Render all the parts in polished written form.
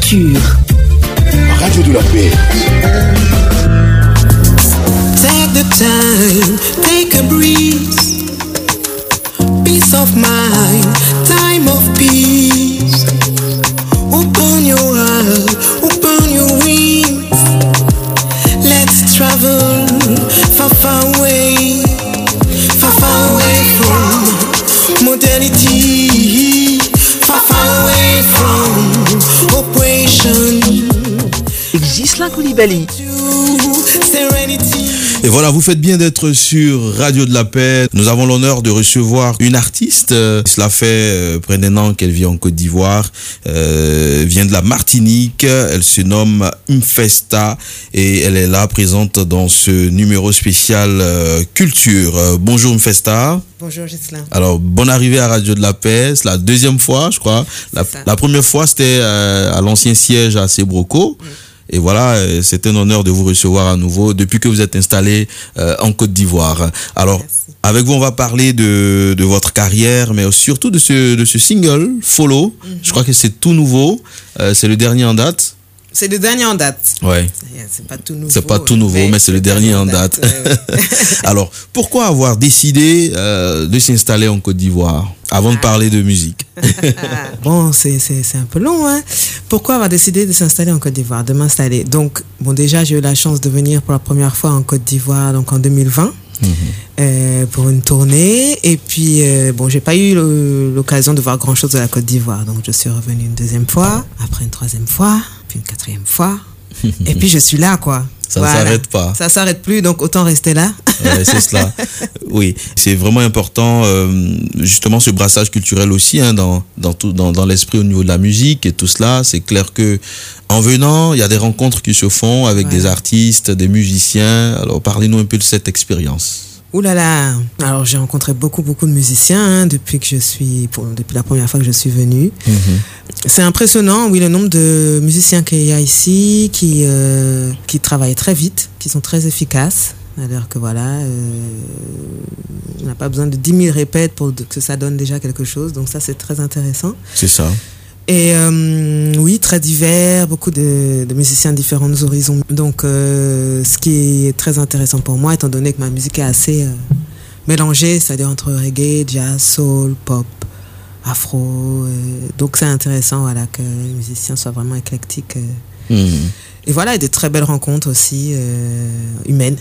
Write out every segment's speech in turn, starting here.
Culture. Radio de la paix. Take the time, take a breeze. Peace of mind, time of peace. Open your heart, open your wings. Let's travel far, far away from modernity, far, far away from oppression. Ghislain Coulibaly. Et voilà, vous faites bien d'être sur Radio de la Paix. Nous avons l'honneur de recevoir une artiste. Cela fait près d'un an qu'elle vit en Côte d'Ivoire. Vient de la Martinique. Elle se nomme Mfesta et elle est là présente dans ce numéro spécial Culture. Bonjour Mfesta. Bonjour Ghislain. Alors, bonne arrivée à Radio de la Paix. C'est la deuxième fois, je crois. La première fois, c'était à l'ancien siège à Sébroco. Et voilà, c'est un honneur de vous recevoir à nouveau depuis que vous êtes installé en Côte d'Ivoire. Alors, merci. Avec vous, on va parler de votre carrière, mais surtout de ce single, Follow. Je crois que c'est tout nouveau. C'est le dernier en date. C'est le dernier en date. Ouais. C'est pas tout nouveau. C'est pas tout nouveau, mais c'est le dernier en date. Ouais. Alors, pourquoi avoir décidé de s'installer en Côte d'Ivoire avant de parler de musique? Bon, c'est un peu long, hein. Pourquoi avoir décidé de s'installer en Côte d'Ivoire, de m'installer? Donc, bon, déjà, j'ai eu la chance de venir pour la première fois en Côte d'Ivoire, donc en 2020. Pour une tournée, et puis bon, j'ai pas eu l'occasion de voir grand chose de la Côte d'Ivoire, donc je suis revenue une deuxième fois, après une troisième fois, puis une quatrième fois, et puis je suis là, quoi. Ça ne s'arrête pas. Ça s'arrête plus, donc autant rester là. Ouais, c'est cela. Oui, c'est vraiment important, justement, ce brassage culturel aussi, hein, dans l'esprit au niveau de la musique et tout cela. C'est clair que en venant, il y a des rencontres qui se font avec des artistes, des musiciens. Alors, parlez-nous un peu de cette expérience. Ouh là là. Alors, j'ai rencontré beaucoup de musiciens, hein, depuis la première fois que je suis venue. C'est impressionnant, oui, le nombre de musiciens qu'il y a ici, qui travaillent très vite, qui sont très efficaces. Alors que voilà, on n'a pas besoin de 10 000 répètes pour que ça donne déjà quelque chose. Donc ça, c'est très intéressant. C'est ça. Et oui, très divers, beaucoup de musiciens de différents horizons. Donc, ce qui est très intéressant pour moi, étant donné que ma musique est assez mélangée, c'est-à-dire entre reggae, jazz, soul, pop, afro. Donc, c'est intéressant, voilà, que les musiciens soient vraiment éclectiques. Et voilà, et des très belles rencontres aussi humaines.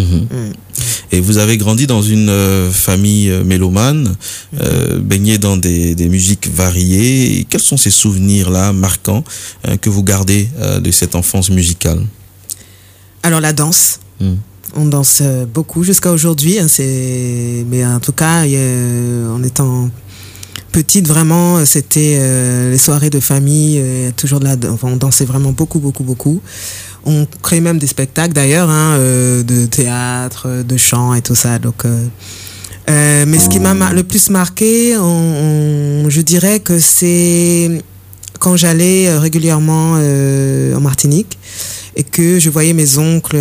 Et vous avez grandi dans une famille mélomane, baignée dans des musiques variées. Et quels sont ces souvenirs-là marquants que vous gardez de cette enfance musicale? Alors la danse. On danse beaucoup jusqu'à aujourd'hui. Hein, mais en tout cas, en étant petite, vraiment, c'était les soirées de famille, toujours on dansait vraiment beaucoup. On crée même des spectacles d'ailleurs, hein, de théâtre, de chant et tout ça. Donc, mais ce qui m'a le plus marqué, je dirais que c'est quand j'allais régulièrement en Martinique et que je voyais mes oncles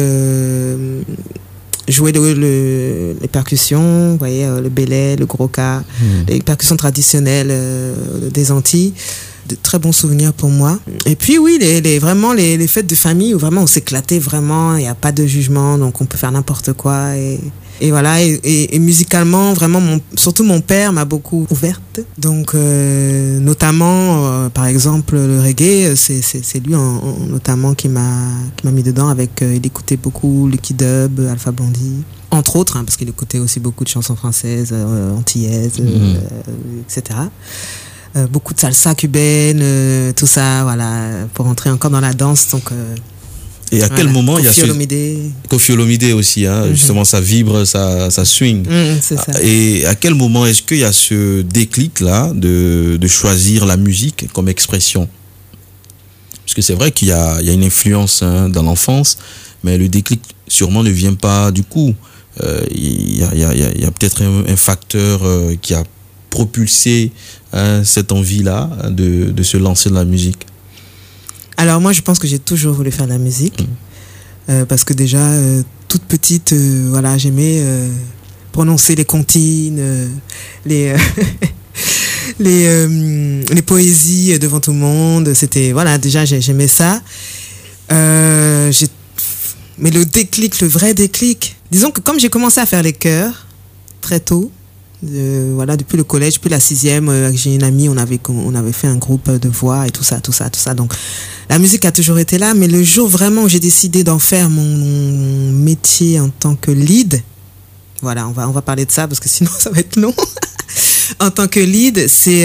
jouer les percussions, vous voyez, le belay, le gros-ca, les percussions traditionnelles des Antilles. De très bons souvenirs pour moi. Et puis oui, vraiment les fêtes de famille où vraiment on s'éclatait vraiment, il n'y a pas de jugement, donc on peut faire n'importe quoi. Et voilà, et musicalement, vraiment, surtout mon père m'a beaucoup ouverte. Donc, notamment, par exemple, le reggae, c'est lui notamment qui m'a mis dedans avec, il écoutait beaucoup Lucky Dub, Alpha Blondie, entre autres, hein, parce qu'il écoutait aussi beaucoup de chansons françaises, antillaises, etc. Beaucoup de salsa cubaine, tout ça, voilà, pour entrer encore dans la danse. Donc, et à quel moment il y a Koffi Olomide aussi, hein, justement, ça vibre, ça swing. C'est ça. Et à quel moment est-ce qu'il y a ce déclic-là de choisir la musique comme expression? Parce que c'est vrai qu'il y a une influence, hein, dans l'enfance, mais le déclic sûrement ne vient pas du coup. Il y a peut-être un facteur qui a propulsé, hein, cette envie-là de se lancer dans la musique. Alors moi, je pense que j'ai toujours voulu faire de la musique, parce que déjà, toute petite, voilà, j'aimais prononcer les comptines, les poésies devant tout le monde. C'était, voilà, déjà, j'aimais ça. Mais le déclic, le vrai déclic, disons que comme j'ai commencé à faire les chœurs très tôt, voilà, depuis le collège, depuis la 6e, j'ai une amie, on avait fait un groupe de voix et tout ça. Donc, la musique a toujours été là, mais le jour vraiment où j'ai décidé d'en faire mon métier en tant que lead, voilà, on va parler de ça parce que sinon ça va être long. En tant que lead, c'est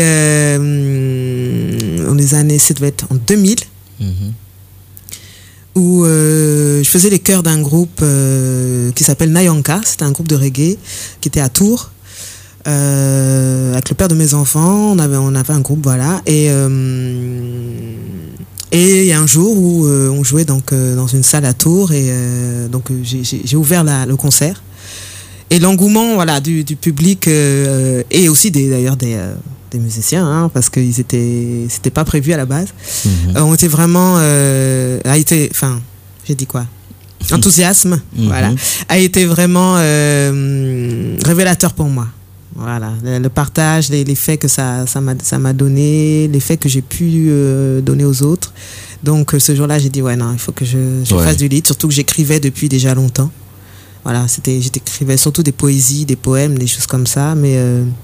dans les années, ça devait être en 2000, où je faisais les chœurs d'un groupe qui s'appelle Nayanka. C'était un groupe de reggae qui était à Tours. Avec le père de mes enfants, on avait un groupe, voilà, et il y a un jour où on jouait donc dans une salle à Tours, et donc j'ai ouvert le concert, et l'engouement, voilà, du public et aussi d'ailleurs des musiciens, hein, parce que c'était pas prévu à la base, ont été vraiment enthousiasme, voilà, a été vraiment révélateur pour moi. Voilà, le partage, l'effet que ça m'a donné, l'effet que j'ai pu donner aux autres. Donc ce jour-là, j'ai dit ouais, non, il faut que je fasse du lead, surtout que j'écrivais depuis déjà longtemps. Voilà, j'écrivais surtout des poésies, des poèmes, des choses comme ça, mais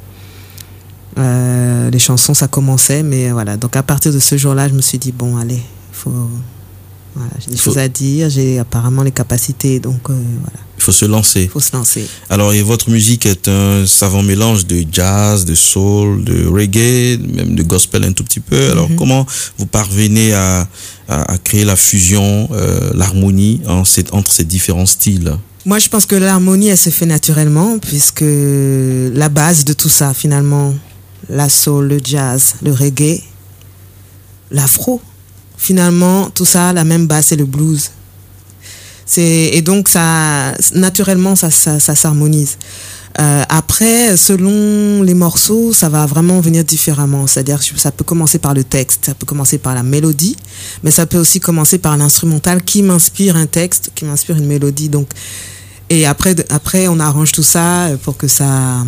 les chansons ça commençait, mais voilà. Donc à partir de ce jour-là, je me suis dit bon, allez, voilà, j'ai des choses à dire, j'ai apparemment les capacités, donc voilà. Il faut se lancer. Alors, et votre musique est un savant mélange de jazz, de soul, de reggae, même de gospel un tout petit peu. Alors, comment vous parvenez à créer la fusion, l'harmonie entre ces différents styles? Moi, je pense que l'harmonie, elle se fait naturellement, puisque la base de tout ça, finalement, la soul, le jazz, le reggae, l'afro, finalement, tout ça, la même base, c'est le blues. Et donc, ça, naturellement, ça s'harmonise. Après, selon les morceaux, ça va vraiment venir différemment. C'est-à-dire que ça peut commencer par le texte, ça peut commencer par la mélodie, mais ça peut aussi commencer par l'instrumental qui m'inspire un texte, qui m'inspire une mélodie. Donc, et après, on arrange tout ça pour que ça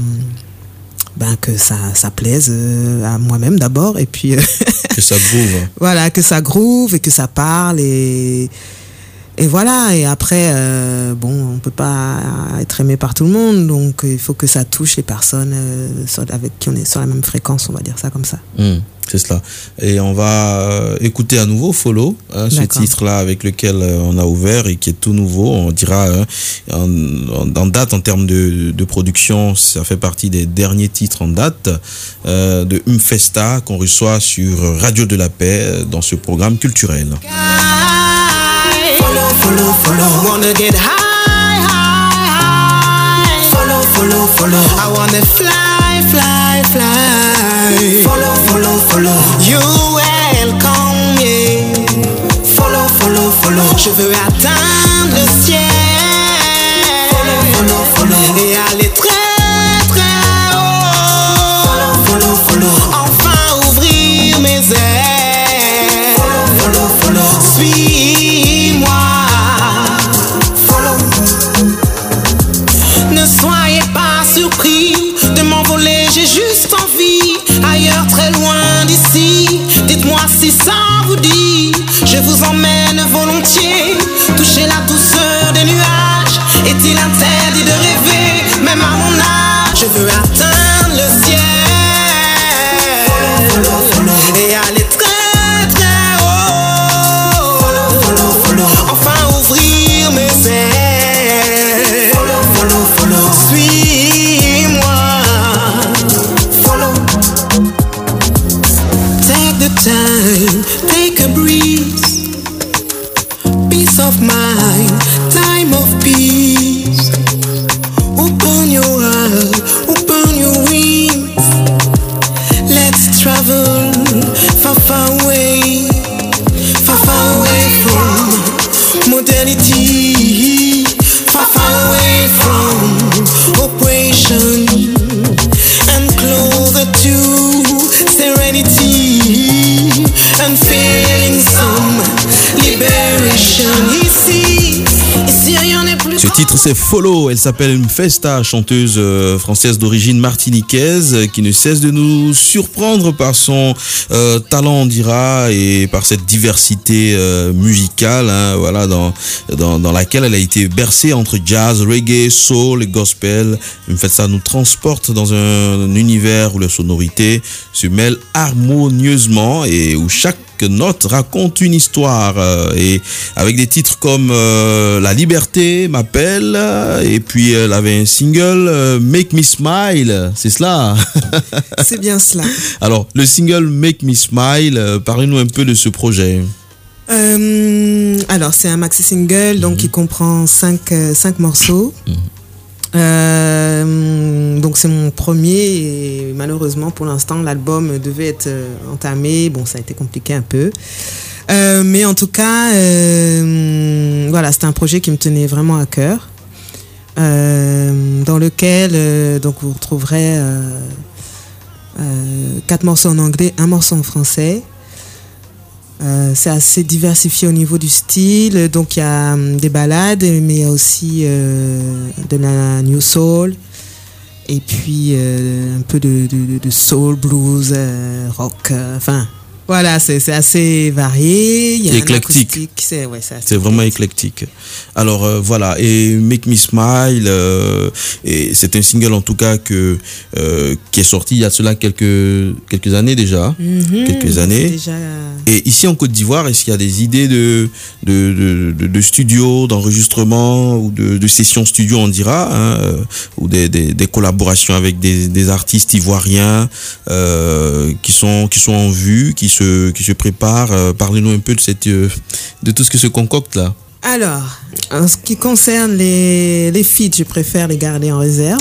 plaise à moi-même d'abord, et puis que ça groove. Voilà, que ça groove et que ça parle, et voilà. Et après, on peut pas être aimé par tout le monde, donc il faut que ça touche les personnes avec qui on est sur la même fréquence, on va dire ça comme ça. C'est cela. Et on va écouter à nouveau Follow, ce titre-là avec lequel on a ouvert et qui est tout nouveau. On dira en date, en termes de production, ça fait partie des derniers titres en date de Umfesta qu'on reçoit sur Radio de la Paix dans ce programme culturel. Follow, wanna get high, high, high. Follow, I wanna fly, fly, fly. Follow, you welcome me. Follow, je veux atteindre le ciel. Follow, et aller très, très haut. Follow, enfin ouvrir mes ailes. Follow, suis-moi. Ne soyez pas surpris de m'envoler, j'ai juste envie. Ailleurs, très loin d'ici, dites-moi si ça vous dit. Je vous emmène volontiers, toucher la douceur des nuages. Est-il interdit de rêver, même à mon âge? Je veux atteindre le ciel et aller très très haut. Enfin ouvrir mes ailes. Suis-moi. Take the time, take a breeze. Peace of mind, time of peace. Open your heart, open your wings. Let's travel far, far away from modernity, far, far away from oppression, and closer to serenity, and feeling some liberation. Ici rien n'est plus. Ce titre titre c'est Follow, elle s'appelle Mfesta, chanteuse française d'origine martiniquaise qui ne cesse de nous surprendre par son talent on dira et par cette diversité musicale voilà, dans laquelle elle a été bercée entre jazz, reggae, soul et gospel. Mfesta nous transporte dans un univers où les sonorités se mêlent harmonieusement et où chaque note raconte une histoire et avec des titres comme La Liberté m'appelle et puis elle avait un single Make Me Smile, c'est cela? C'est bien cela. Alors le single Make Me Smile, parlez-nous un peu de ce projet. Alors c'est un maxi single donc qui comprend 5 morceaux. Donc c'est mon premier et malheureusement pour l'instant l'album devait être entamé, bon ça a été compliqué un peu, mais en tout cas voilà, c'était un projet qui me tenait vraiment à cœur, dans lequel donc vous retrouverez 4 morceaux en anglais, 1 morceau en français. C'est assez diversifié au niveau du style, donc il y a des ballades, mais il y a aussi de la new soul, et puis un peu de soul, blues, rock, enfin voilà, c'est assez varié. Il y a éclectique. C'est vraiment éclectique. Alors voilà, et Make Me Smile, et c'est un single en tout cas qui est sorti il y a cela quelques années déjà. Quelques années. Déjà... Et ici en Côte d'Ivoire, est-ce qu'il y a des idées de studio, d'enregistrement ou de sessions studio, on dira, ou des collaborations avec des artistes ivoiriens qui sont en vue, qui se préparent. Parlez-nous un peu de tout ce que se concocte là. Alors, en ce qui concerne les feats, je préfère les garder en réserve.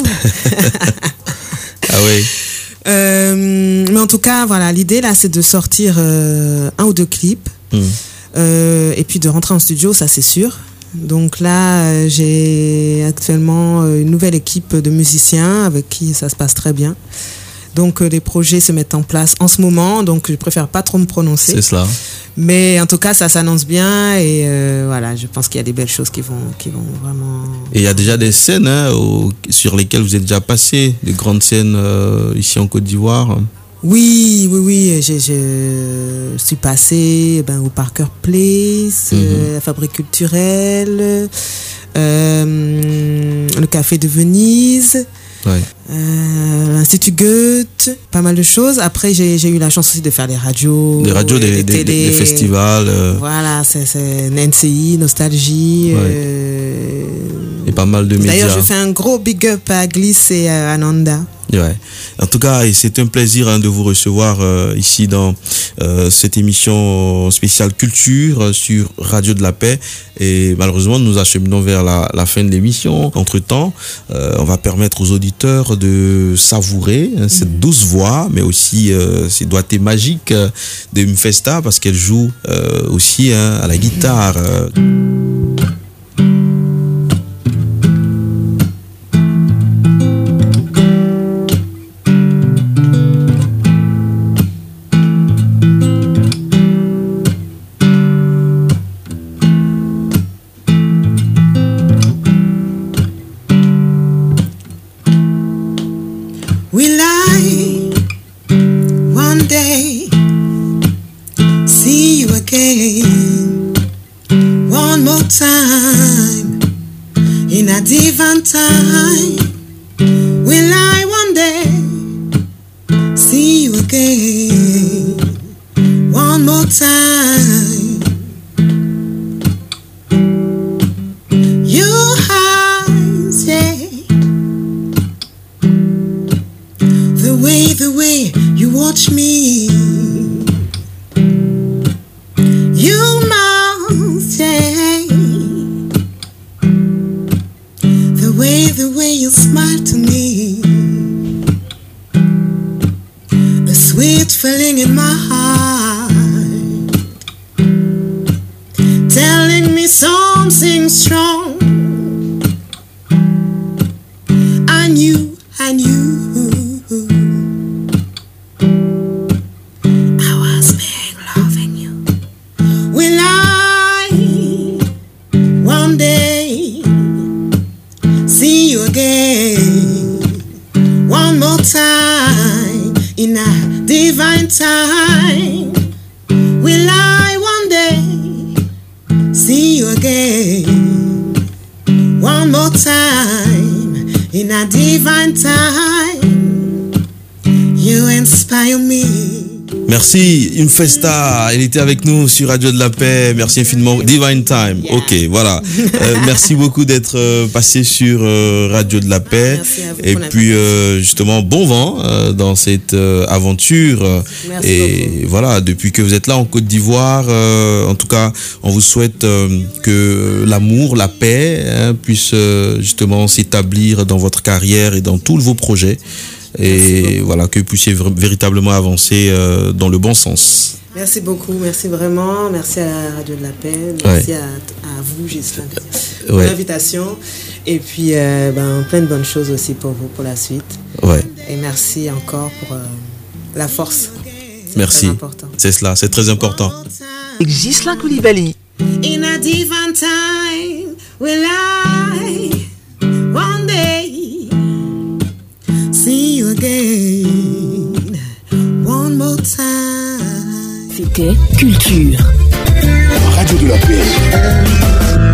Ah oui. Mais en tout cas, voilà, l'idée là, c'est de sortir 1 ou 2 clips, et puis de rentrer en studio, ça c'est sûr. Donc là, j'ai actuellement une nouvelle équipe de musiciens avec qui ça se passe très bien. Donc les projets se mettent en place en ce moment, donc je préfère pas trop me prononcer. C'est cela. Mais en tout cas, ça s'annonce bien et voilà, je pense qu'il y a des belles choses qui vont vraiment... Et il y a déjà des scènes sur lesquelles vous êtes déjà passé, des grandes scènes ici en Côte d'Ivoire. Oui, je suis passée au Parker Place, la Fabrique culturelle, le Café de Venise. Ouais. L'Institut Goethe, pas mal de choses. Après, j'ai eu la chance aussi de faire des radios, des festivals. Voilà, c'est NCI, Nostalgie. Ouais. Et pas mal de médias. D'ailleurs, je fais un gros big up à Gliss et à Nanda. Ouais. En tout cas, c'est un plaisir de vous recevoir ici dans cette émission spéciale culture sur Radio de la Paix. Et malheureusement, nous acheminons vers la fin de l'émission. Entre-temps, on va permettre aux auditeurs de savourer cette douce voix, mais aussi ces doigtés magiques de Mfesta, parce qu'elle joue aussi à la guitare. Divine time, will I one day see you again? One more time. Your eyes, yeah. The way you watch me. Your mouth, yeah. The way you smile to me, a sweet feeling in my heart. divine time, you inspire me. Merci, Infesta, elle était avec nous sur Radio de la Paix. Merci infiniment. Divine Time. Yeah. Ok, voilà. Merci beaucoup d'être passé sur Radio de la Paix. Merci à vous. Et puis, justement, bon vent dans cette aventure. Merci et beaucoup. voilà, depuis que vous êtes là en Côte d'Ivoire, en tout cas, on vous souhaite que l'amour, la paix puisse justement s'établir dans votre carrière et dans tous vos projets. Et voilà, que vous puissiez véritablement avancer dans le bon sens. Merci beaucoup, merci vraiment, merci à la Radio de la Paix, merci à vous, Ghislain, pour l'invitation. Et puis, plein de bonnes choses aussi pour vous, pour la suite. Et merci encore pour la force. Merci, c'est cela, c'est très important. Ghislain Coulibaly. In a divine time, will I one day see you again, one more time. C'était Culture. Radio de la Paix.